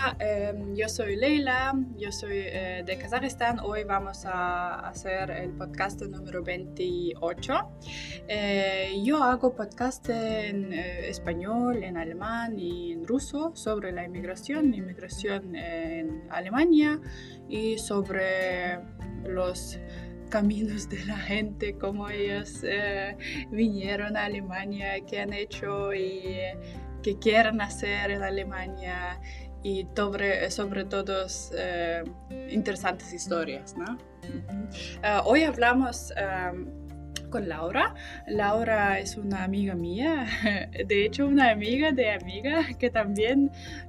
Hola, yo soy Leila, yo soy de Kazajistán. Hoy vamos a hacer el podcast número 28. Yo hago podcast en español, en alemán y en ruso sobre la inmigración en Alemania y sobre los caminos de la gente, cómo ellos vinieron a Alemania, qué han hecho y qué quieren hacer en Alemania y sobre todo interesantes historias, ¿no? Hoy hablamos con Laura. Laura es una amiga mía, de hecho una amiga de amiga que también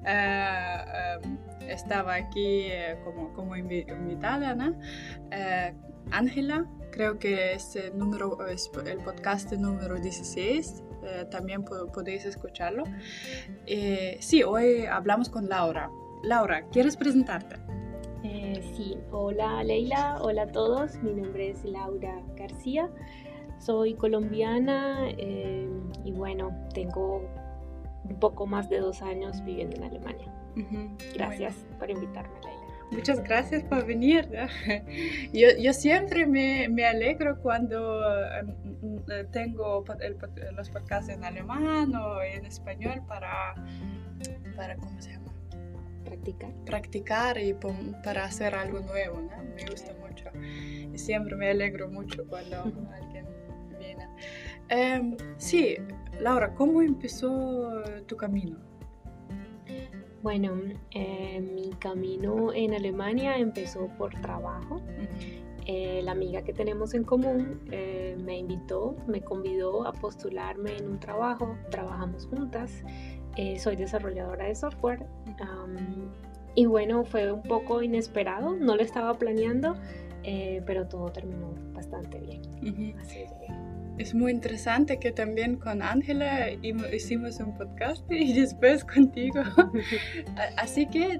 estaba aquí como invitada, ¿no? Ángela, creo que es el podcast número 16. También podéis escucharlo. Sí, hoy hablamos con Laura. Laura, ¿quieres presentarte? Sí, hola Leila, hola a todos, mi nombre es Laura García, soy colombiana y bueno, tengo un poco más de 2 años viviendo en Alemania. Gracias por invitarme, Leila. Muchas gracias por venir. Yo siempre me alegro cuando tengo los podcasts en alemán o en español para ¿cómo se llama? Practicar y para hacer algo nuevo, ¿no? Me gusta mucho. Y siempre me alegro mucho cuando alguien viene. Sí, Laura, ¿cómo empezó tu camino? Bueno, mi camino en Alemania empezó por trabajo. La amiga que tenemos en común me convidó a postularme en un trabajo, trabajamos juntas, soy desarrolladora de software y bueno, fue un poco inesperado, no lo estaba planeando, pero todo terminó bastante bien. Así llegué. Es muy interesante que también con Ángela hicimos un podcast y después contigo. Así que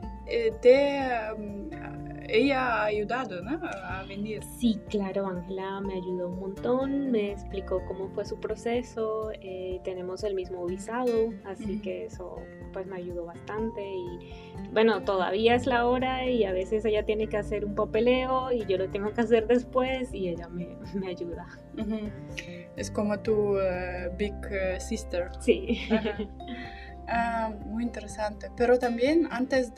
ella ha ayudado, ¿no? A venir. Sí, claro, Ángela me ayudó un montón, me explicó cómo fue su proceso, tenemos el mismo visado, así que eso pues me ayudó bastante y bueno, todavía es la hora y a veces ella tiene que hacer un papeleo y yo lo tengo que hacer después y ella me ayuda. Es como tu big sister. Sí. Muy interesante. Pero también antes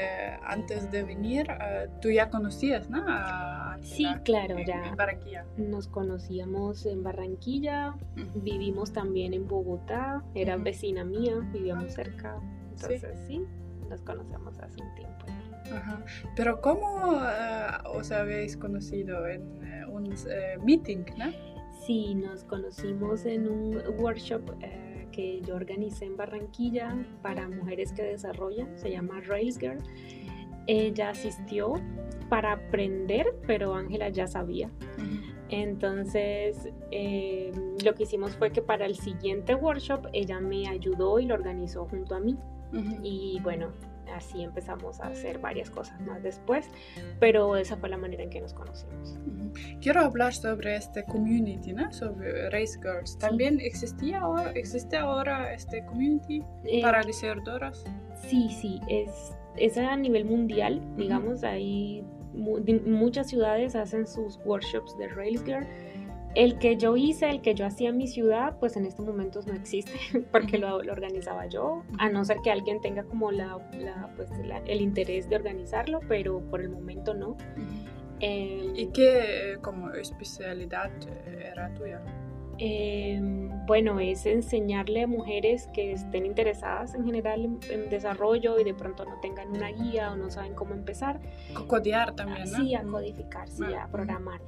de venir, tú ya conocías, ¿no? Sí, claro, ya. En Barranquilla. Nos conocíamos en Barranquilla, vivimos también en Bogotá, era vecina mía, vivíamos cerca. Entonces sí, nos conocemos hace un tiempo ya. Pero ¿cómo os habéis conocido? En un meeting, ¿no? Sí, nos conocimos en un workshop que yo organicé en Barranquilla para mujeres que desarrollan, se llama Rails Girl. Ella asistió para aprender, pero Ángela ya sabía. Entonces, lo que hicimos fue que para el siguiente workshop ella me ayudó y lo organizó junto a mí. Y bueno, así empezamos a hacer varias cosas más después, pero esa fue la manera en que nos conocimos. Quiero hablar sobre este community, ¿no? Sobre Rails Girls. ¿También existe ahora este community para diseñadoras? Sí, es a nivel mundial, digamos, ahí muchas ciudades hacen sus workshops de Rails Girl. El que yo hacía en mi ciudad, pues en estos momentos no existe porque lo organizaba yo, a no ser que alguien tenga como el interés de organizarlo, pero por el momento no. ¿Y qué como especialidad era tuya? Bueno, es enseñarle a mujeres que estén interesadas en general en desarrollo y de pronto no tengan una guía o no saben cómo empezar. Codear también, ¿no? Sí, a codificar, sí, a programar.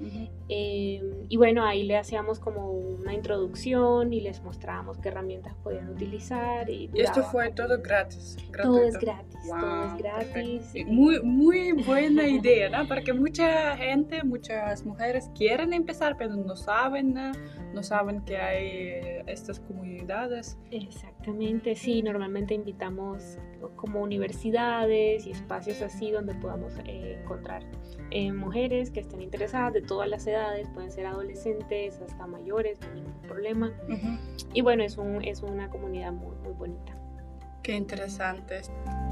Y bueno, ahí le hacíamos como una introducción y les mostrábamos qué herramientas podían utilizar. Y esto fue todo gratis. Todo es gratis, wow, todo es gratis. Muy, muy buena idea, ¿no? Porque muchas mujeres quieren empezar, pero no saben, ¿no? No saben que hay estas comunidades. Exactamente, sí, normalmente invitamos como universidades y espacios así donde podamos encontrar mujeres que estén interesadas de todas las edades, pueden ser adolescentes hasta mayores, no hay ningún problema. Y bueno, es una comunidad muy, muy bonita. Qué interesante.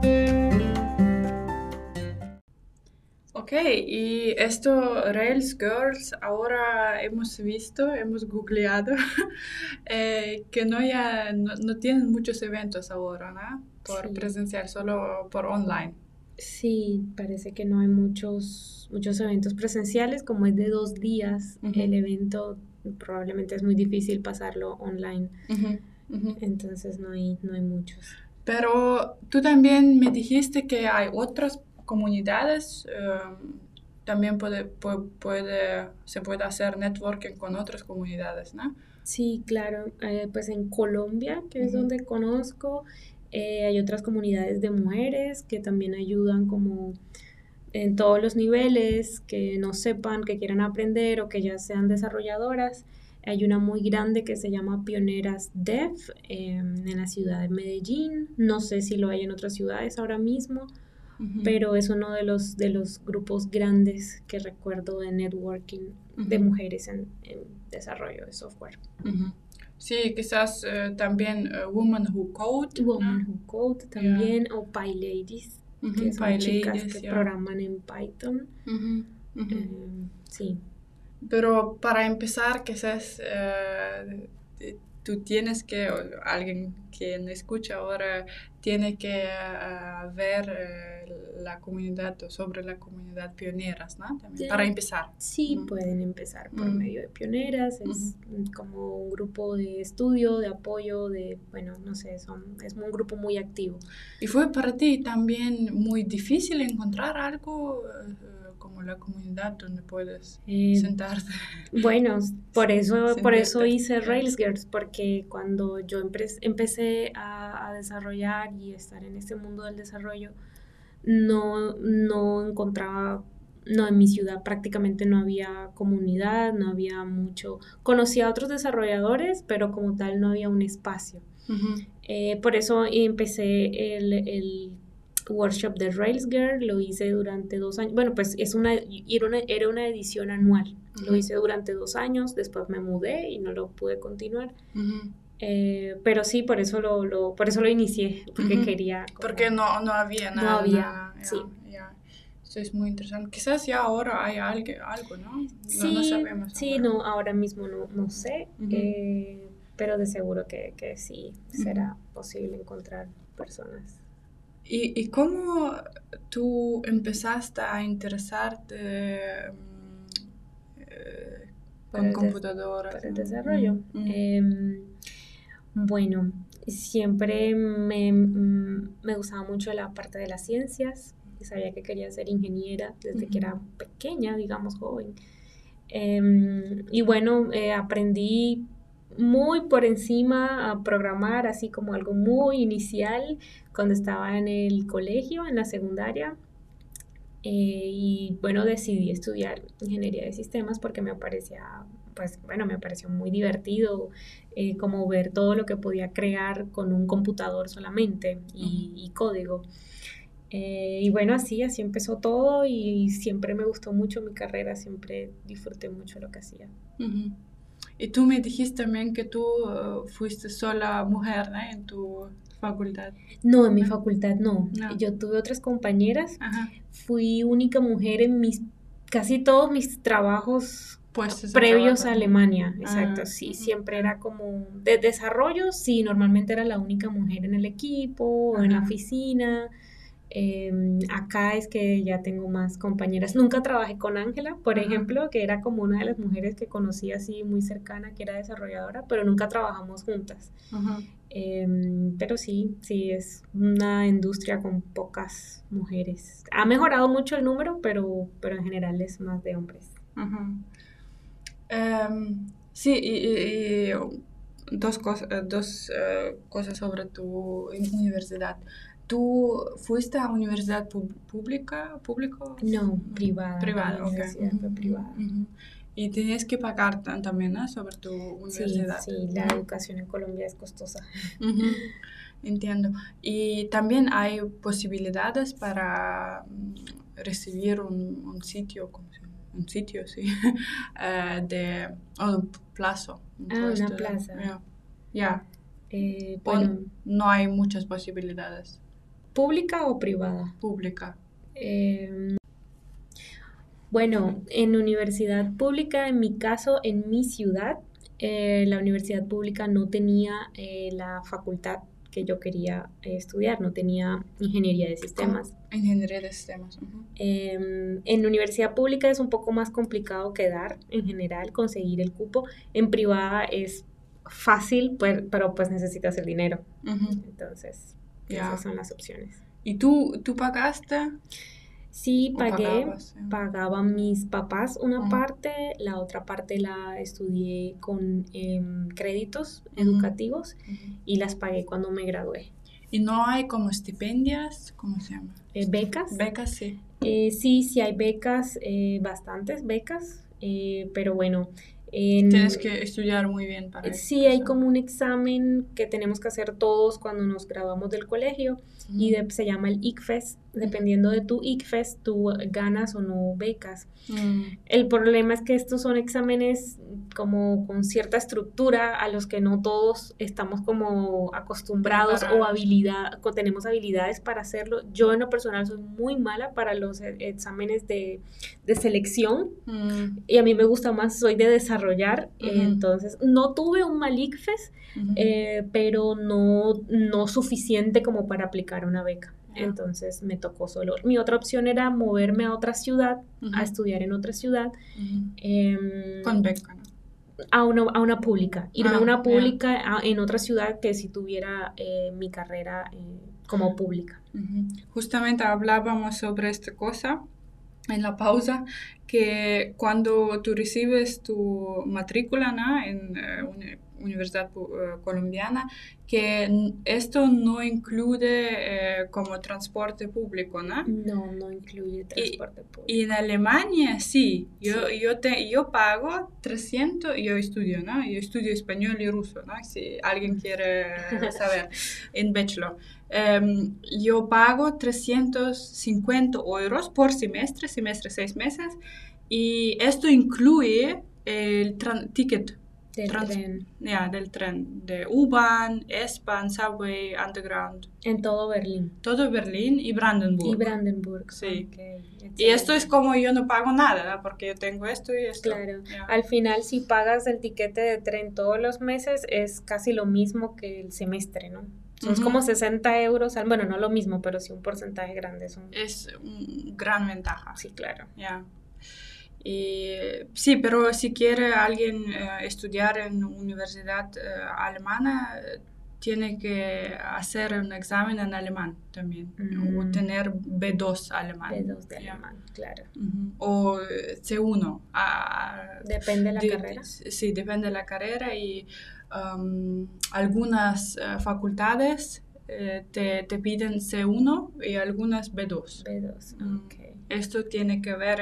Ok, y esto, Rails Girls, ahora hemos visto, hemos googleado, que no tienen muchos eventos ahora, ¿no? Por Sí, presencial, solo por online. sí, parece que no hay muchos eventos presenciales, como es de 2 días, el Ujú, evento probablemente es muy difícil pasarlo online, ujú, ujú. entonces no hay muchos. Pero tú también me dijiste que hay otras comunidades, también se puede hacer networking con otras comunidades, ¿no? Sí, claro, pues en Colombia, que es Ujú, donde conozco, hay otras comunidades de mujeres que también ayudan como en todos los niveles, que no sepan, que quieran aprender o que ya sean desarrolladoras. Hay una muy grande que se llama Pioneras Dev en la ciudad de Medellín. No sé si lo hay en otras ciudades ahora mismo, ujú, pero es uno de los grupos grandes que recuerdo de networking de ujú, mujeres en desarrollo de software. ujú. Sí, quizás también Women Who Code, Women ¿no? Who Code Ya. también, o PyLadies, que Ujú, son chicas que PyLadies, ya. programan en Python. Ujú, ujú. Sí. Pero para empezar, quizás tú tienes que, o alguien que me escucha ahora, tiene que ver la comunidad o sobre la comunidad pioneras, ¿no? También, para Eh, empezar. sí, Mm, pueden empezar por mm, medio de Pioneras, ujú. es como un grupo de estudio, de apoyo, bueno, no sé, es un grupo muy activo. ¿Y fue para ti también muy difícil encontrar algo como la comunidad donde puedes Eh, sentarte, bueno, por eso sentirte? hice Ya. Railsgirls, porque cuando yo empecé a desarrollar y estar en este mundo del desarrollo, no encontraba, no, en mi ciudad prácticamente no había comunidad, no había mucho, conocía a otros desarrolladores, pero como tal no había un espacio. Ujú, Por eso empecé el workshop de Rails Girl, lo hice durante 2 años. Bueno, pues era una edición anual. Lo ujú, hice durante 2 años, después me mudé y no lo pude continuar. ujú. Pero sí, por eso lo inicié, porque Ujú. quería Porque como, no había no había, nada, sí. ya. Eso es muy interesante. Quizás ya ahora hay algo, ¿no? No Sí, sabemos sí, ahora. no, ahora mismo no sé, Ujú, pero de seguro que sí ujú. será posible encontrar personas. ¿Y cómo tú empezaste a interesarte para con el, des- computadoras? para el ¿No? desarrollo. Mm, mm, Bueno, siempre me gustaba mucho la parte de las ciencias y sabía que quería ser ingeniera desde que ujú, era pequeña, digamos, joven. Y bueno, aprendí muy por encima a programar, así como algo muy inicial cuando estaba en el colegio, en la secundaria. Y bueno, decidí estudiar ingeniería de sistemas porque me parecía, pues bueno, me pareció muy divertido como ver todo lo que podía crear con un computador solamente ujú, y código. Y bueno, así empezó todo y siempre me gustó mucho mi carrera, siempre disfruté mucho lo que hacía. ujú. Y tú me dijiste también que tú fuiste sola mujer, ¿no? En tu facultad. No, en mi No, facultad no. no. Yo tuve otras compañeras. Ajá. Fui única mujer en casi todos mis trabajos Puestos de previos trabajo. a Alemania. Exacto, Ah, sí, ujú, siempre ya. era como de desarrollo, sí, normalmente era la única mujer en el equipo o en la Ajá. oficina. Acá es que ya tengo más compañeras. Nunca trabajé con Ángela, por Ajá. ejemplo, que era como una de las mujeres que conocí así muy cercana, que era desarrolladora, pero nunca trabajamos juntas. Ajá. Pero sí, sí, es una industria con pocas mujeres. Ha mejorado mucho el número, pero en general es más de hombres. Ajá. Sí, y dos cosas sobre tu universidad. ¿Tú fuiste a universidad pública, público? No, privada, mi Privada, ok. universidad Ujú, fue ujú, privada. ujú. Y tenías que pagar también, ¿no? Sobre tu Sí, universidad. sí, la Ujú, educación en Colombia es costosa. ujú. Entiendo. Y también hay posibilidades para recibir un sitio, ¿cómo se llama? Un sitio, sí, un plazo, un Ah, una puesto. plaza. Ya, ya. O Bueno, no hay muchas posibilidades. ¿Pública o privada? Pública. Bueno, en universidad pública, en mi caso, en mi ciudad, la universidad pública no tenía la facultad que yo quería estudiar, no tenía ingeniería de sistemas. Ingeniería de sistemas. En universidad pública es un poco más complicado quedar en general, conseguir el cupo. En privada es fácil, pero pues necesitas el dinero. Entonces, esas son las opciones. ¿Y tú pagaste? Sí, pagaban mis papás una parte, la otra parte la estudié con créditos educativos y las pagué cuando me gradué. ¿Y no hay como estipendios? ¿Cómo se llama? ¿Becas? Becas, sí. Sí hay becas, bastantes becas, pero bueno. Tienes que estudiar muy bien para eso. Sí, hay como un examen que tenemos que hacer todos cuando nos graduamos del colegio y se llama el ICFES. Dependiendo de tu ICFES, tú ganas o no becas. El problema es que estos son exámenes como con cierta estructura a los que no todos estamos como acostumbrados o tenemos habilidades para hacerlo. Yo en lo personal soy muy mala para los exámenes de selección y a mí me gusta más, soy de desarrollar, entonces no tuve un mal ICFES, pero no suficiente como para aplicar una beca. Entonces me tocó solo. Mi otra opción era moverme a otra ciudad, a estudiar en otra ciudad. Con beca, ¿no? A una pública. Irme a una pública en otra ciudad que si tuviera mi carrera como pública. Justamente hablábamos sobre esta cosa en la pausa, que cuando tú recibes tu matrícula, ¿no? En una universidad colombiana, que esto no incluye como transporte público, ¿no? No incluye transporte público. Y en Alemania sí. Yo pago 300, yo estudio, ¿no? Yo estudio español y ruso, ¿no? Si alguien quiere saber, en bachelor. Yo pago 350 euros por semestre 6 meses, y esto incluye el ticket del tren, de U-Bahn, S-Bahn, Subway, Underground. En todo Berlín. Todo Berlín y Brandenburg. Sí. Okay. Y esto es como yo no pago nada, ¿no? Porque yo tengo esto y esto. Claro. Al final, si pagas el tiquete de tren todos los meses, es casi lo mismo que el semestre, ¿no? Es como 60 euros, bueno, no lo mismo, pero sí un porcentaje grande. Es una gran ventaja. Sí, claro. Sí, pero si quiere alguien estudiar en universidad alemana, tiene que hacer un examen en alemán también, o tener B2 alemán. B2 de alemán, claro. O C1. Depende de la carrera. Sí, depende de la carrera, y algunas facultades te piden C1 y algunas B2. B2, ok. Esto tiene que ver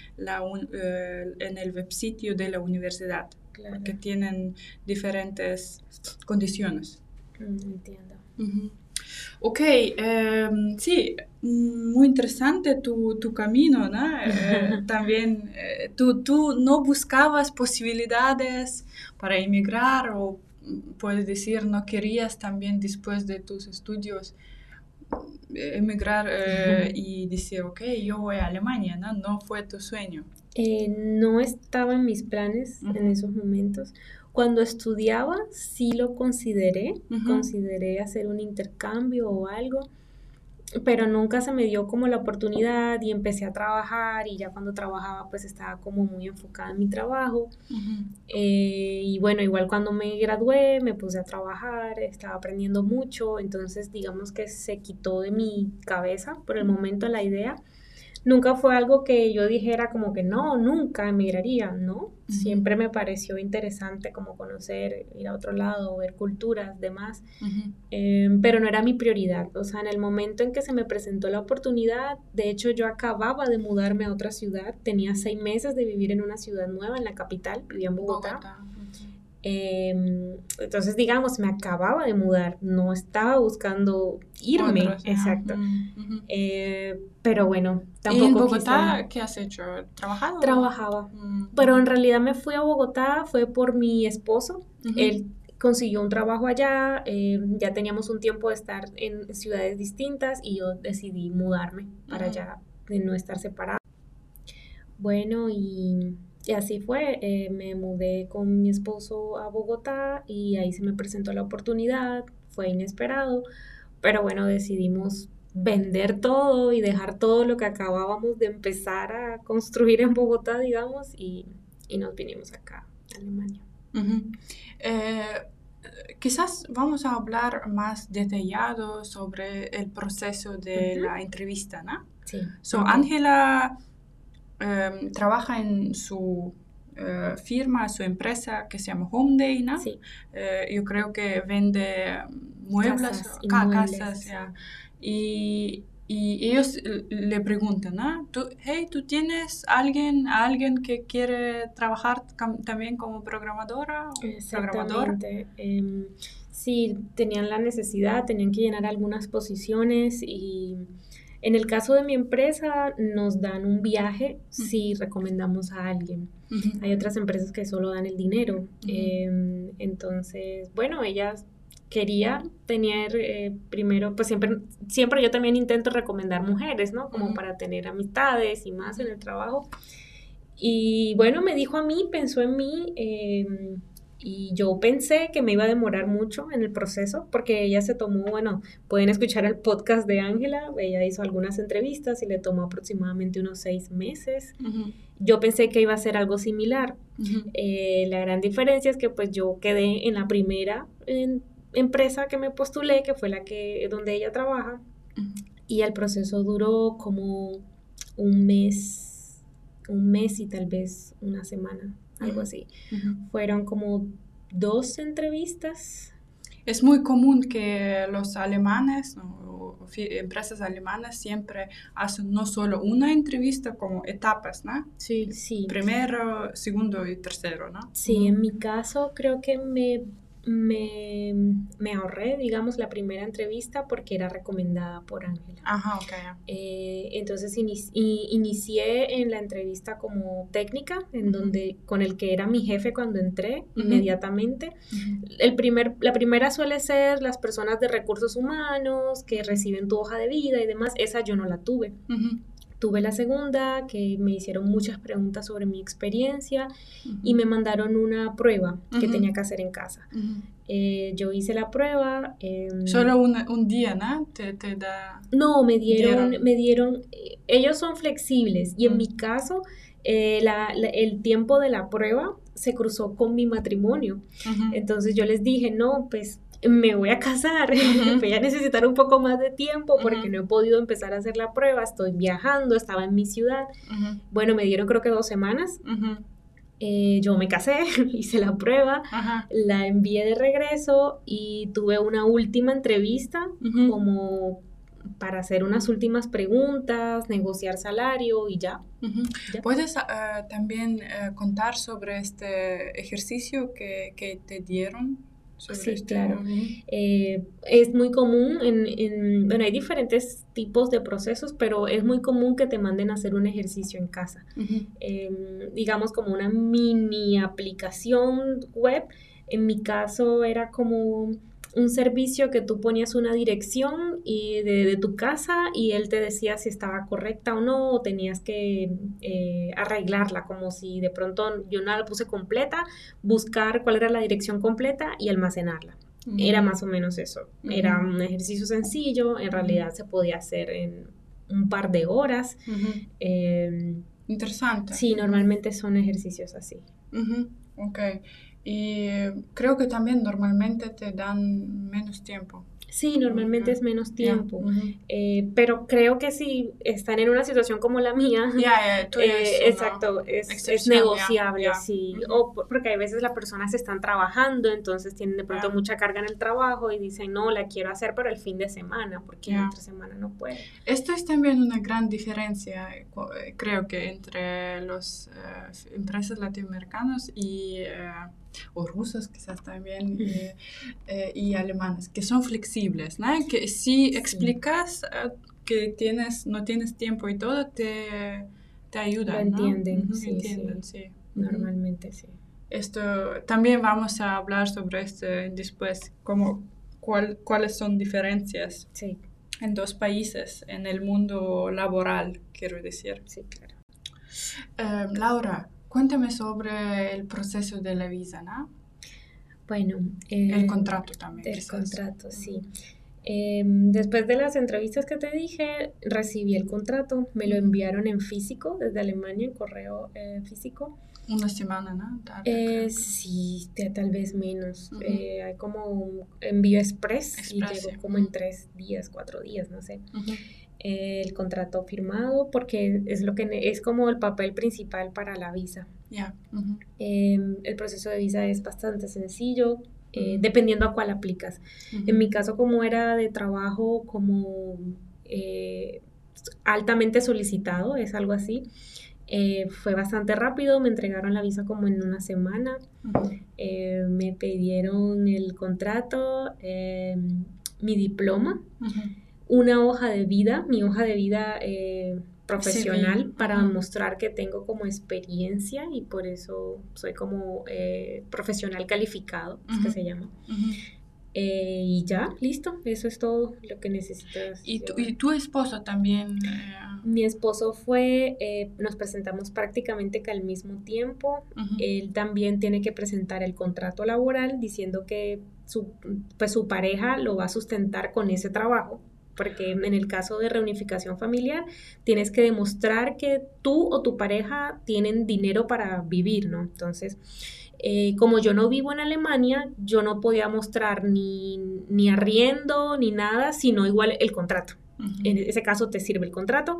en el websitio de la universidad, claro, porque tienen diferentes condiciones. Entiendo. Ok, sí, muy interesante tu camino, ¿no? También tú no buscabas posibilidades para emigrar, o puedes decir, no querías también después de tus estudios emigrar y decir, ok, yo voy a Alemania, ¿no? ¿No fue tu sueño? No estaba en mis planes en esos momentos. Cuando estudiaba sí lo consideré hacer un intercambio o algo, pero nunca se me dio como la oportunidad, y empecé a trabajar, y ya cuando trabajaba pues estaba como muy enfocada en mi trabajo. Y bueno, igual cuando me gradué me puse a trabajar, estaba aprendiendo mucho, entonces digamos que se quitó de mi cabeza por el momento la idea. Nunca fue algo que yo dijera como que no, nunca emigraría, ¿no? Siempre me pareció interesante como conocer, ir a otro lado, ver culturas, demás, pero no era mi prioridad. O sea, en el momento en que se me presentó la oportunidad, de hecho yo acababa de mudarme a otra ciudad, tenía 6 meses de vivir en una ciudad nueva, en la capital, vivía en Bogotá. Entonces digamos, me acababa de mudar, no estaba buscando irme. Exacto. Pero bueno, tampoco. ¿Y en Bogotá qué has hecho? Trabajaba, pero en realidad me fui a Bogotá fue por mi esposo. Él consiguió un trabajo allá, ya teníamos un tiempo de estar en ciudades distintas y yo decidí mudarme para allá, de no estar separada. Bueno, y así fue, me mudé con mi esposo a Bogotá y ahí se me presentó la oportunidad, fue inesperado, pero bueno, decidimos vender todo y dejar todo lo que acabábamos de empezar a construir en Bogotá, digamos, y nos vinimos acá a Alemania. Quizás vamos a hablar más detallado sobre el proceso de la entrevista, ¿no? Sí. Ángela trabaja en su firma, su empresa que se llama Homeday, ¿no? Sí. Yo creo que vende muebles, casas, ya. Y ellos le preguntan, ¿no? ¿Tú tienes alguien que quiere trabajar también como programadora? Exactamente. Sí, tenían la necesidad, tenían que llenar algunas posiciones y en el caso de mi empresa nos dan un viaje si recomendamos a alguien. Hay otras empresas que solo dan el dinero. Entonces, bueno, ellas quería tener primero, pues siempre yo también intento recomendar mujeres, ¿no? Como para tener amistades y más en el trabajo. Y bueno, me dijo a mí, pensó en mí, y yo pensé que me iba a demorar mucho en el proceso, porque ella se tomó, bueno, pueden escuchar el podcast de Ángela, ella hizo algunas entrevistas y le tomó aproximadamente unos 6 meses. Yo pensé que iba a ser algo similar. La gran diferencia es que pues yo quedé en la primera empresa que me postulé, que fue donde ella trabaja, y el proceso duró como un mes y tal vez una semana, algo así. Fueron como 2 entrevistas. Es muy común que los alemanes o empresas alemanas siempre hacen no solo una entrevista, como etapas, ¿no? Sí. Primero, segundo y tercero, ¿no? Sí, en mi caso creo que me ahorré, digamos, la primera entrevista porque era recomendada por Ángela. Ajá, ok. Entonces inicié en la entrevista como técnica, con el que era mi jefe cuando entré inmediatamente. La primera suele ser las personas de recursos humanos que reciben tu hoja de vida y demás. Esa yo no la tuve. Tuve la segunda, que me hicieron muchas preguntas sobre mi experiencia y me mandaron una prueba que tenía que hacer en casa. Yo hice la prueba. Solo un día, ¿no? Te da... No, me dieron, ellos son flexibles y en mi caso el tiempo de la prueba se cruzó con mi matrimonio. Entonces yo les dije, no, pues me voy a casar, voy a necesitar un poco más de tiempo porque no he podido empezar a hacer la prueba, estoy viajando, estaba en mi ciudad. Bueno, me dieron creo que 2 semanas. Yo me casé, hice la prueba, la envié de regreso y tuve una última entrevista como para hacer unas últimas preguntas, negociar salario y ya. ¿Puedes también contar sobre este ejercicio que te dieron? Sí, claro. Es muy común, bueno, hay diferentes tipos de procesos, pero es muy común que te manden a hacer un ejercicio en casa. Digamos como una mini aplicación web. En mi caso era como un servicio que tú ponías una dirección de tu casa y él te decía si estaba correcta o no, o tenías que arreglarla, como si de pronto yo no la puse completa, buscar cuál era la dirección completa y almacenarla. Era más o menos eso. Era un ejercicio sencillo, en realidad se podía hacer en un par de horas. Interesante. Sí, normalmente son ejercicios así. Ok. Y creo que también normalmente te dan menos tiempo. Sí, normalmente es menos tiempo, pero creo que si están en una situación como la mía, exacto, es negociable, sí, o porque hay veces las personas están trabajando, entonces tienen de pronto mucha carga en el trabajo y dicen, no, la quiero hacer, pero el fin de semana, porque entre semana no puede. Esto es también una gran diferencia, creo que entre las empresas latinoamericanas o rusas quizás también, y alemanas, que son flexibles, ¿no? Que si explicas que no tienes tiempo y todo, te ayudan, lo entienden, ¿no? sí. Normalmente sí. esto también vamos a hablar sobre esto después, cuáles son diferencias Sí, en dos países, en el mundo laboral, quiero decir. sí, claro. Laura, cuéntame sobre el proceso de la visa, ¿no? Bueno, El contrato también. del quizás. contrato, sí. Después de las entrevistas que te dije, recibí el contrato, me lo enviaron en físico desde Alemania, en correo físico. Una semana, ¿no? Tarde, Sí, tal vez menos. Ujú. Hay como un envío express y Express, llegó sí. como en 3 días, 4 días, no sé. Ujú. El contrato firmado porque es lo que es como el papel principal para la visa. Ya. Ujú. El proceso de visa es bastante sencillo, dependiendo a cuál aplicas. Ujú. En mi caso, como era de trabajo como altamente solicitado, es algo así, fue bastante rápido, me entregaron la visa como en una semana, Ujú. me pidieron el contrato, mi diploma, Ujú. una hoja de vida, mi hoja de vida profesional CV. para Ujú. mostrar que tengo como experiencia y por eso soy como profesional calificado, es que Ujú. se llama. Ujú. Y ya, listo, eso es todo lo que necesitas. ¿Y llevar. tu esposo también? Mi esposo nos presentamos prácticamente que al mismo tiempo. Ujú. Él también tiene que presentar el contrato laboral diciendo que su pareja lo va a sustentar con ese trabajo, porque en el caso de reunificación familiar tienes que demostrar que tú o tu pareja tienen dinero para vivir, ¿no? Entonces, como yo no vivo en Alemania, yo no podía mostrar ni arriendo ni nada, sino igual el contrato. Ujú. En ese caso te sirve el contrato,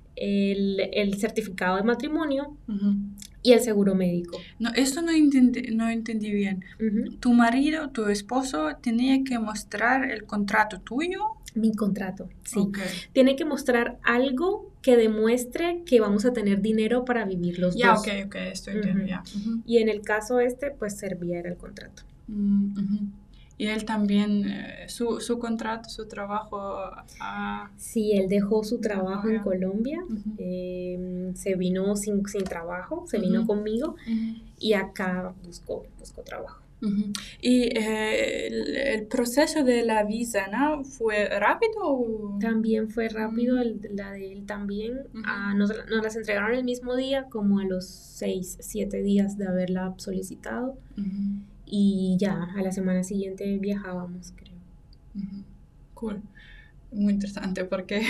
el certificado de matrimonio Ujú. y el seguro médico. No, esto no entendí bien. Ujú. Tu marido, tu esposo, tenía que mostrar el contrato tuyo. Mi contrato, sí. Ok. Tiene que mostrar algo que demuestre que vamos a tener dinero para vivir los Ya, dos. ok, esto entiendo, Ujú. ya. Ujú. Y en el caso pues servía era el contrato. Ujú. Y él también, su contrato, su trabajo. Sí, él dejó su trabajo en ya. Colombia, Ujú. se vino sin trabajo, se vino Ujú. conmigo Ujú. y acá buscó trabajo. Ujú. Y el proceso de la visa, ¿no? ¿Fue rápido? O? También fue rápido, Ujú. la de él también. Ujú. Nos las entregaron el mismo día, como a los 6, 7 días de haberla solicitado. Ujú. Y ya, a la semana siguiente viajábamos, creo. Ujú. Cool. Muy interesante porque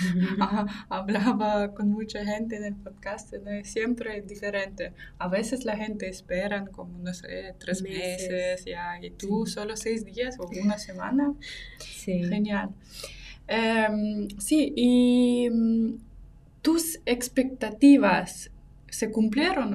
hablaba con mucha gente en el podcast, ¿no? Siempre es diferente. A veces la gente espera como, no sé, 3 meses ya, y tú Sí. solo 6 días o una semana. Sí. Genial. Sí, y ¿tus expectativas se cumplieron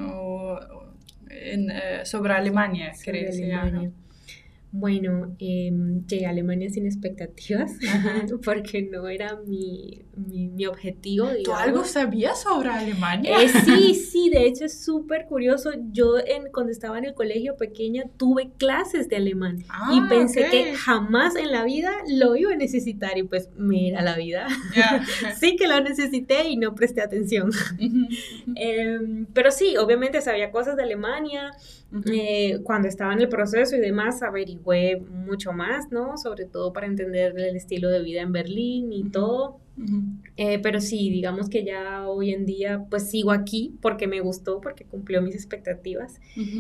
sobre Alemania, Sobre crees? Alemania. Bueno, llegué a Alemania sin expectativas porque no era mi objetivo, ¿Tú digamos. algo sabías sobre Alemania? Sí, de hecho es súper curioso. Yo cuando estaba en el colegio pequeña tuve clases de alemán y pensé que jamás en la vida lo iba a necesitar y pues mira la vida. Yeah. Sí que lo necesité y no presté atención. Pero sí, obviamente sabía cosas de Alemania. Cuando estaba en el proceso y demás averigüé mucho más, ¿no? Sobre todo para entender el estilo de vida en Berlín y todo. Pero sí, digamos que ya hoy en día pues sigo aquí porque me gustó, porque cumplió mis expectativas.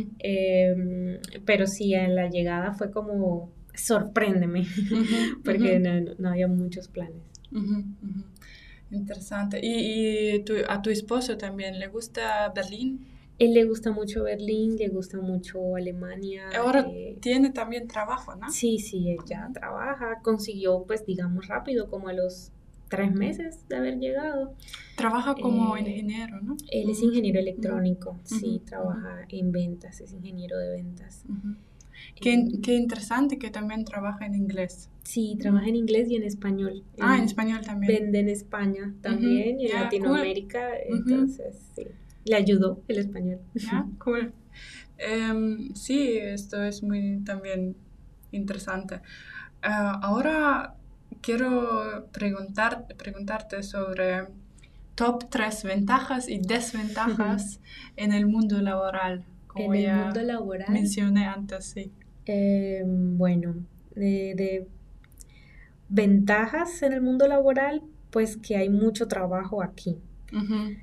Pero sí, a la llegada fue como sorpréndeme, porque no había muchos planes. Interesante. ¿Y a tu esposo también le gusta Berlín? Él le gusta mucho Berlín, le gusta mucho Alemania. Ahora tiene también trabajo, ¿no? Sí, él ya trabaja, consiguió pues digamos rápido, como a los 3 meses de haber llegado. Trabaja como ingeniero, ¿no? Él es ingeniero electrónico, sí, trabaja en ventas, es ingeniero de ventas. Qué interesante que también trabaja en inglés. Sí, trabaja en inglés y en español. En español también. Vende en España también y en Latinoamérica, cool. Entonces sí, le ayudó el español. Cool. Sí, esto es muy también interesante. Ahora quiero preguntarte sobre top 3 ventajas y desventajas en el mundo laboral como En el ya mundo laboral, mencioné antes, sí. bueno, de ventajas en el mundo laboral, pues que hay mucho trabajo aquí. Ujú.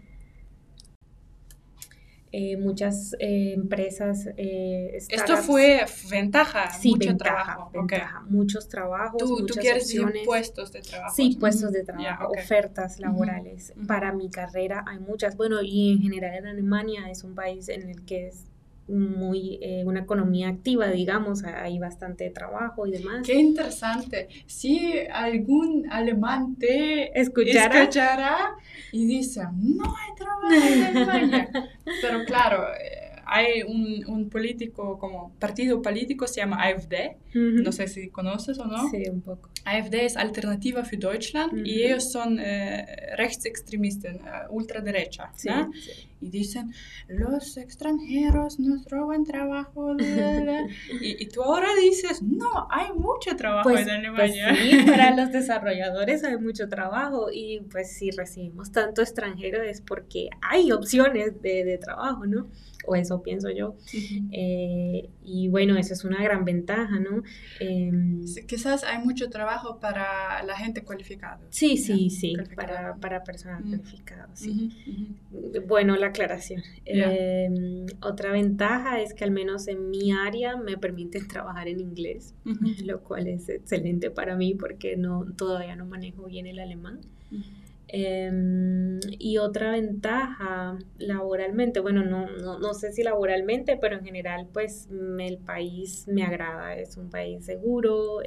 Muchas empresas, Esto startups, fue ventaja, sí, mucho ventaja, trabajo. ventaja, muchos trabajos, Tú muchas quieres decir opciones. puestos de trabajo. Sí, puestos de Ya, trabajo, ok. ofertas laborales. Ujú. Para mi carrera hay muchas. Bueno, y en general en Alemania es un país en el que es muy una economía activa, digamos, hay bastante trabajo y demás. Qué interesante. Si algún alemán te ¿Escuchará? y dice, no hay trabajo en Alemania. Pero claro, hay un político, como partido político, se llama AfD. Ujú. No sé si conoces o no. Sí, un poco. AfD es Alternativa für Deutschland y Ujú. ellos son rechtsextremistas, ultraderecha, Sí, ¿no? sí. Y dicen, los extranjeros nos roban trabajo. Y tú ahora dices, no, hay mucho trabajo en Alemania. Pues sí, para los desarrolladores hay mucho trabajo y pues si recibimos tanto extranjero es porque hay opciones de trabajo, ¿no? O eso pienso yo. Ujú. Y bueno, eso es una gran ventaja, ¿no? Sí, quizás hay mucho trabajo para la gente cualificada. Sí, ¿ya? sí, sí, Calificada. para personal Mm. cualificado, sí. Ujú, ujú. Bueno, la aclaración. Ya. Otra ventaja es que al menos en mi área me permiten trabajar en inglés, Ujú. lo cual es excelente para mí porque todavía no manejo bien el alemán. Ujú. Y otra ventaja laboralmente, bueno, no sé si laboralmente, pero en general pues el país me agrada, es un país seguro,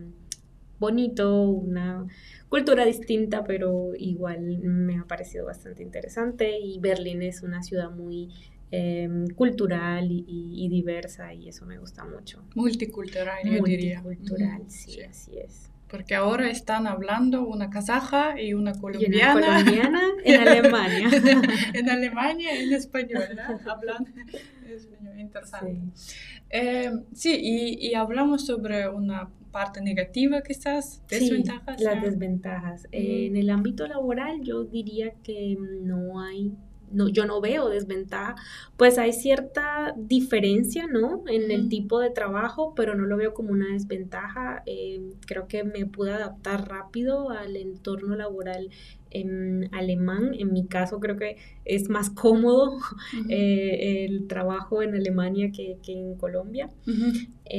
bonito, una cultura distinta, pero igual me ha parecido bastante interesante y Berlín es una ciudad muy cultural y diversa y eso me gusta mucho. Multicultural, yo diría. Multicultural, Ujú, sí, sí. así es. Porque ahora están hablando una kazaja y una Y una colombiana. colombiana en Alemania. En Alemania, en español, ¿no? Hablan español, interesante. Sí. Sí, y hablamos sobre una parte negativa quizás, Sí, desventajas. las ¿ya? desventajas. Ujú. En el ámbito laboral yo diría que yo no veo desventaja, pues hay cierta diferencia, ¿no? En el Ujú. tipo de trabajo, pero no lo veo como una desventaja. Creo que me pude adaptar rápido al entorno laboral alemán. En mi caso creo que es más cómodo Ujú. el trabajo en Alemania que en Colombia. Ujú.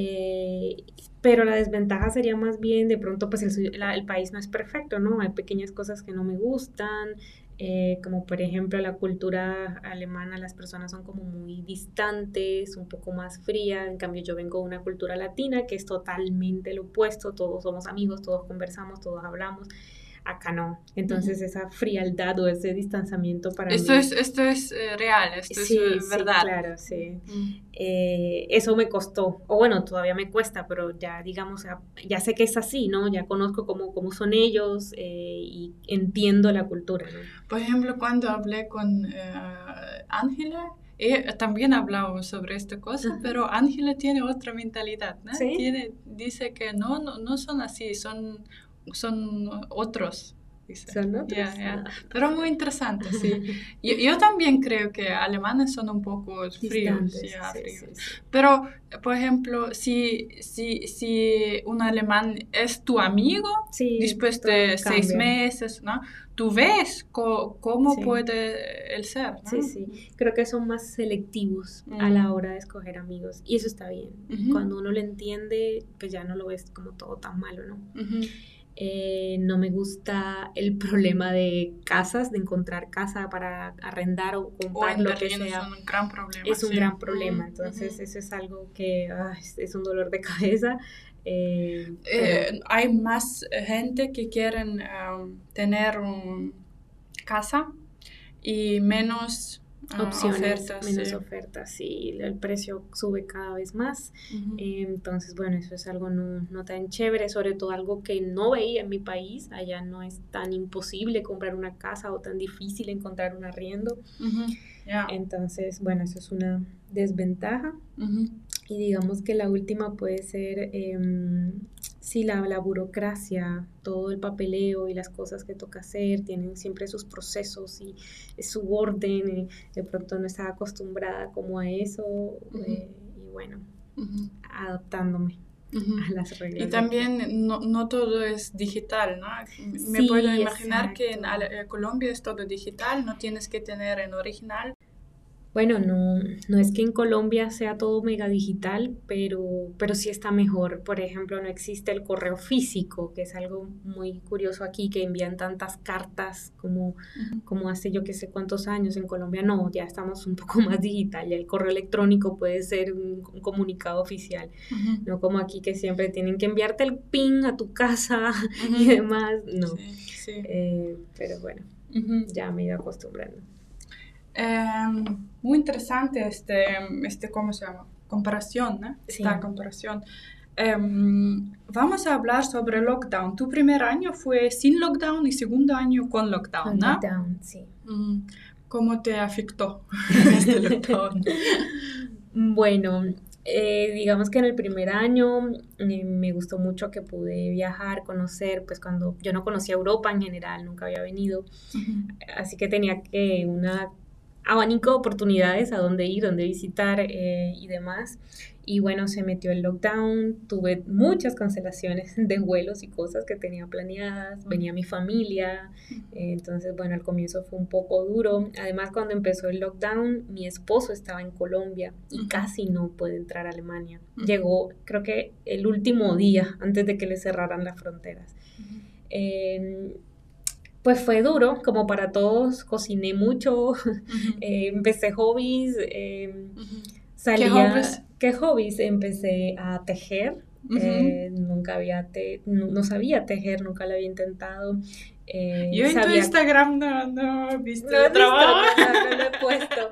Pero la desventaja sería más bien, de pronto, pues el país no es perfecto, ¿no? Hay pequeñas cosas que no me gustan, como por ejemplo la cultura alemana, las personas son como muy distantes, un poco más fría, en cambio yo vengo de una cultura latina que es totalmente lo opuesto, todos somos amigos, todos conversamos, todos hablamos. Acá no. Entonces esa frialdad o ese distanciamiento para mí. Esto es real, esto Sí, es verdad. sí, claro, sí. Mm. Eso me costó, o bueno, todavía me cuesta, pero ya digamos, ya sé que es así, ¿no? Ya conozco cómo son ellos y entiendo la cultura, ¿no? Por ejemplo, cuando hablé con Ángela, también hablamos sobre esta cosa, Ajá. pero Ángela tiene otra mentalidad, ¿no? ¿Sí? Dice que no son así, son otros. Dice. ¿Son otros? Ya, ya. No, Pero no muy sé. interesante, sí. Yo también creo que alemanes son un poco fríos. Distantes, Ya, sí, fríos. sí. Pero, por ejemplo, si un alemán es tu amigo, Sí, después todo de 6 cambia. meses, ¿no? Tú ves cómo Sí. puede él ser, ¿no? Sí. Creo que son más selectivos a la hora de escoger amigos y eso está bien. Ujú. Cuando uno lo entiende, pues ya no lo ves como todo tan malo, ¿no? Ujú. No me gusta el problema de casas, de encontrar casa para arrendar o O comprar en lo que Berlín sea. es un gran problema. Es un sí. gran problema, Ujú, entonces ujú. eso es algo que es un dolor de cabeza. Pero Hay más gente que quieren tener casa y menos opciones, ofertas. menos Sí. ofertas y el precio sube cada vez más. Ujú. Entonces, bueno, eso es algo no tan chévere, sobre todo algo que no veía en mi país. Allá no es tan imposible comprar una casa o tan difícil encontrar un arriendo. Ujú. Ya. Entonces, bueno, eso es una desventaja. Ujú. Y digamos que la última puede ser Sí, la burocracia, todo el papeleo y las cosas que toca hacer, tienen siempre sus procesos y su orden, de pronto no estaba acostumbrada como a eso, y bueno, adaptándome a las Y reglas de aquí. también no todo es digital, ¿no? Me puedo Sí, imaginar que en exacto. Colombia es todo digital, no tienes que tener en original. Bueno, no es que en Colombia sea todo mega digital, pero sí está mejor. Por ejemplo, no existe el correo físico, que es algo muy curioso aquí, que envían tantas cartas como hace yo que sé cuántos años. En Colombia no, ya estamos un poco más digital. Ya el correo electrónico puede ser un comunicado oficial, Ujú, no como aquí que siempre tienen que enviarte el PIN a tu casa y ujú. demás. No, Sí, sí. pero bueno, Ujú. ya me he ido acostumbrando. Muy interesante ¿cómo se llama? Comparación, ¿no? Esta Sí. comparación. Vamos a hablar sobre lockdown. Tu primer año fue sin lockdown y segundo año con lockdown, Con ¿no? lockdown, sí. ¿Cómo te afectó este lockdown? Bueno, digamos que en el primer año me gustó mucho que pude viajar, conocer, pues cuando yo no conocía Europa en general, nunca había venido, Ujú, así que tenía que una abanico de oportunidades a dónde ir, dónde visitar y demás. Y bueno, se metió el lockdown, tuve muchas cancelaciones de vuelos y cosas que tenía planeadas, venía mi familia, entonces bueno, al comienzo fue un poco duro. Además, cuando empezó el lockdown, mi esposo estaba en Colombia y ujú, casi no puede entrar a Alemania. ujú, Llegó, creo que el último día antes de que le cerraran las fronteras. ujú, Eh, pues fue duro, como para todos, cociné mucho, ujú, empecé hobbies, ujú. ¿Qué hobbies? ¿qué hobbies? Empecé a tejer, Ujú. nunca había, no sabía tejer, nunca lo había intentado, Yo en tu sabía. Instagram no viste ¿No tu has visto? trabajo. No lo he puesto.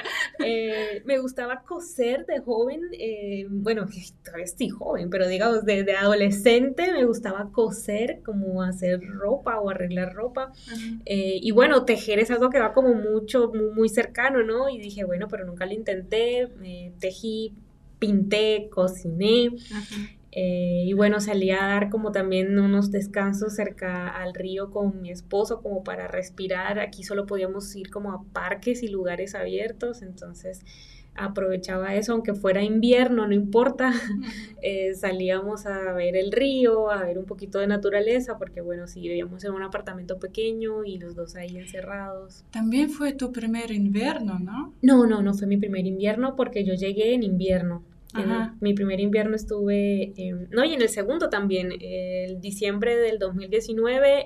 Me gustaba coser de joven, bueno, todavía estoy joven, pero digamos, de adolescente me gustaba coser, como hacer ropa o arreglar ropa. Ajá, Y bueno, tejer es algo que va como mucho, muy cercano, ¿no? Y dije, bueno, pero nunca lo intenté, tejí, pinté, cociné. ajá. Y bueno, salí a dar como también unos descansos cerca al río con mi esposo como para respirar. Aquí solo podíamos ir como a parques y lugares abiertos, entonces aprovechaba eso, aunque fuera invierno, no importa. Ujú. Salíamos a ver el río, a ver un poquito de naturaleza, porque bueno, sí, vivíamos en un apartamento pequeño y los dos ahí encerrados. También fue tu primer invierno, ¿no? No fue mi primer invierno porque yo llegué en invierno. Ajá. Mi primer invierno estuve, no, y en el segundo también, el diciembre del 2019,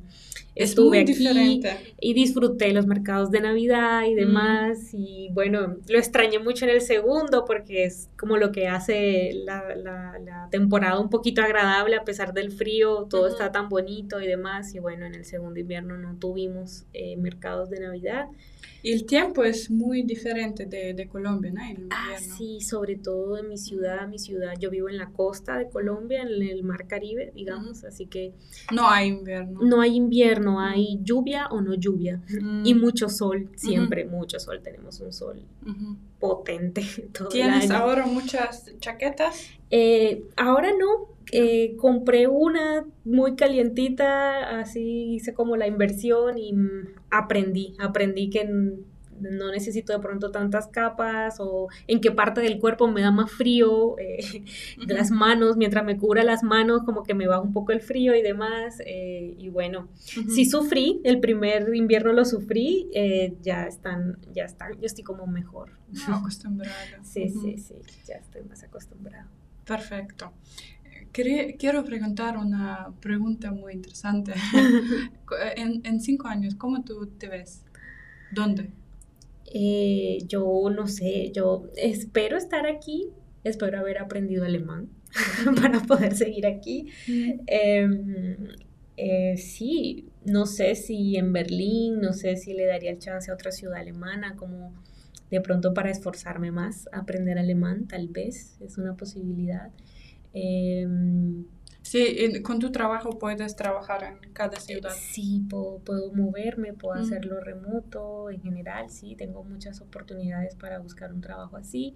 Es estuve muy aquí diferente. y disfruté los mercados de Navidad y Mm, demás. Y bueno, lo extrañé mucho en el segundo porque es como lo que hace la temporada un poquito agradable a pesar del frío, todo ujú. está tan bonito y demás. Y bueno, en el segundo invierno no tuvimos mercados de Navidad. Y el tiempo es muy diferente de Colombia, ¿no? En el Ah, invierno. sí, sobre todo en mi ciudad, yo vivo en la costa de Mm, Colombia, en el mar Caribe, ujú. digamos, así que No hay invierno. no hay invierno, Mm, hay lluvia o no lluvia y mm, mucho sol, ujú, siempre mucho sol, tenemos un sol ujú. potente todo el ¿Tienes año. ahora muchas chaquetas? Ahora no, No. compré una muy calientita, así hice como la inversión y aprendí que no necesito de pronto tantas capas o en qué parte del cuerpo me da más frío, las Ujú, manos, mientras me cubra las manos como que me baja un poco el frío y demás, y bueno, sí ujú. sufrí, el primer invierno lo sufrí, yo estoy como mejor. No, acostumbrada. Sí, sí, Ujú. sí, ya estoy más acostumbrada. Perfecto. Quiero preguntar una pregunta muy interesante. En 5 años, ¿cómo tú te ves? ¿Dónde? Yo no sé, yo espero estar aquí, espero haber aprendido alemán Ujú, para poder seguir aquí. ujú, Em, sí, no sé si en Berlín, no sé si le daría el chance a otra ciudad alemana, como de pronto para esforzarme más, aprender alemán, tal vez, es una posibilidad. Em, Sí, con tu trabajo puedes trabajar en cada ciudad. Sí, puedo moverme, puedo hacerlo remoto, en general, sí, tengo muchas oportunidades para buscar un trabajo así.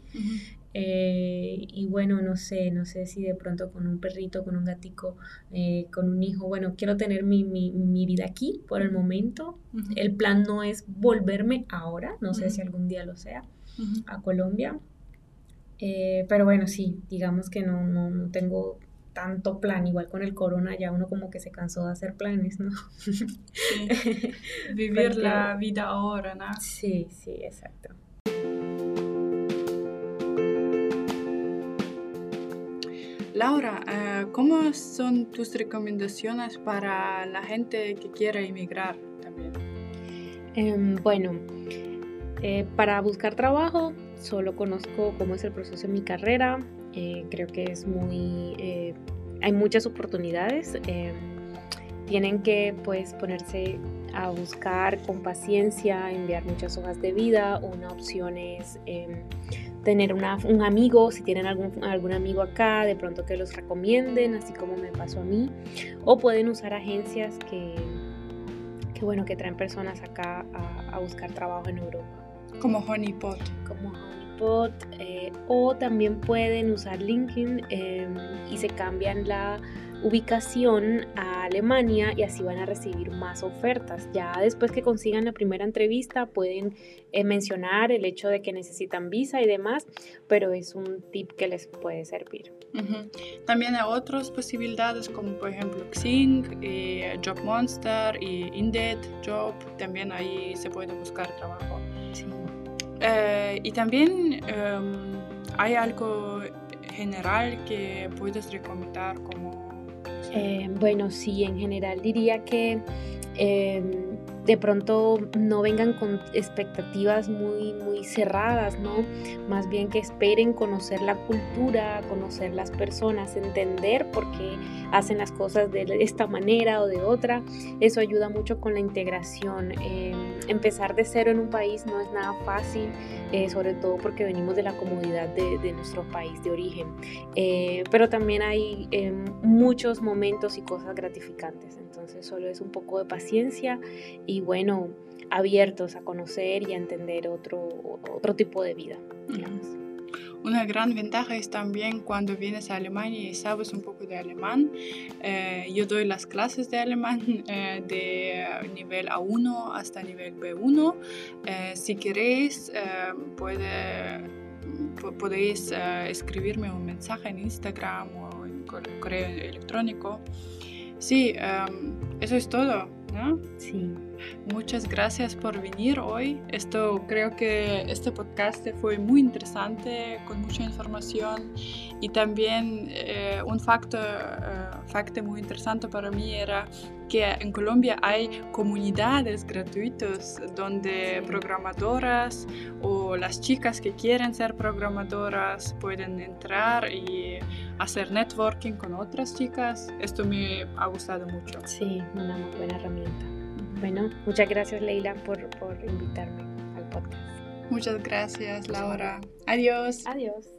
Y bueno, no sé si de pronto con un perrito, con un gatico, con un hijo, bueno, quiero tener mi vida aquí por el momento. El plan no es volverme ahora, no sé si algún día lo sea, a Colombia. Pero bueno, sí, digamos que no tengo tanto plan, igual con el corona ya uno como que se cansó de hacer planes, ¿no? Sí, vivir la vida ahora, ¿no? Sí, exacto. Laura, ¿cómo son tus recomendaciones para la gente que quiere emigrar también? Bueno, para buscar trabajo solo conozco cómo es el proceso en mi carrera. Creo que es hay muchas oportunidades. Tienen que pues ponerse a buscar con paciencia, enviar muchas hojas de vida. Una opción es tener un amigo, si tienen algún amigo acá, de pronto que los recomienden, así como me pasó a mí. O pueden usar agencias que traen personas acá a buscar trabajo en Europa. Como Honeypot. O también pueden usar LinkedIn y se cambian la ubicación a Alemania y así van a recibir más ofertas. Ya después que consigan la primera entrevista pueden mencionar el hecho de que necesitan visa y demás, pero es un tip que les puede servir. También hay otras posibilidades como por ejemplo Xing, Job Monster y Indeed Job, también ahí se puede buscar trabajo. Sí. Y también hay algo general que puedes recomendar como... Bueno, sí, en general diría que de pronto no vengan con expectativas muy cerradas, ¿no? Más bien que esperen conocer la cultura, conocer las personas, entender por qué hacen las cosas de esta manera o de otra. Eso ayuda mucho con la integración. Empezar de cero en un país no es nada fácil, sobre todo porque venimos de la comodidad de nuestro país de origen. Pero también hay muchos momentos y cosas gratificantes. Entonces solo es un poco de paciencia y bueno, abiertos a conocer y a entender otro tipo de vida, digamos. Una gran ventaja es también cuando vienes a Alemania y sabes un poco de alemán. Yo doy las clases de alemán de nivel A1 hasta nivel B1. Si queréis, podéis escribirme un mensaje en Instagram o en correo electrónico. Sí, eso es todo, ¿no? Sí. Muchas gracias por venir hoy. Creo que este podcast fue muy interesante, con mucha información y también un facto muy interesante para mí era que en Colombia hay comunidades gratuitas donde programadoras o las chicas que quieren ser programadoras pueden entrar y hacer networking con otras chicas. Esto me ha gustado mucho. Sí, una muy buena herramienta. Bueno, muchas gracias Leila por invitarme al podcast. Muchas gracias Laura. Adiós. Adiós.